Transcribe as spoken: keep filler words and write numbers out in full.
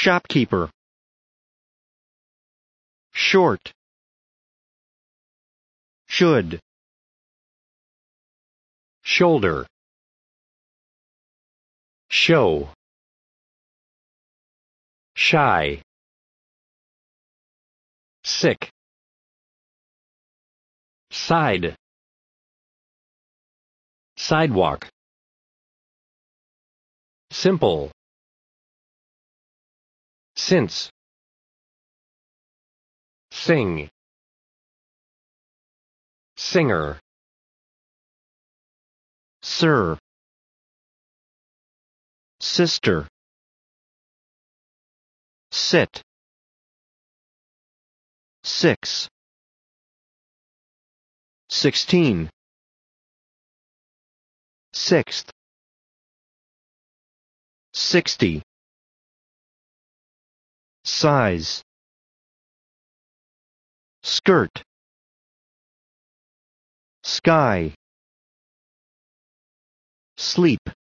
shopkeeper, short, should, shoulder, show, shy, sick, side, sidewalk, simple, since, sing, singer, sir, sister, sit, six, sixteen, sixth, sixty, size, skirt, sky, sleep.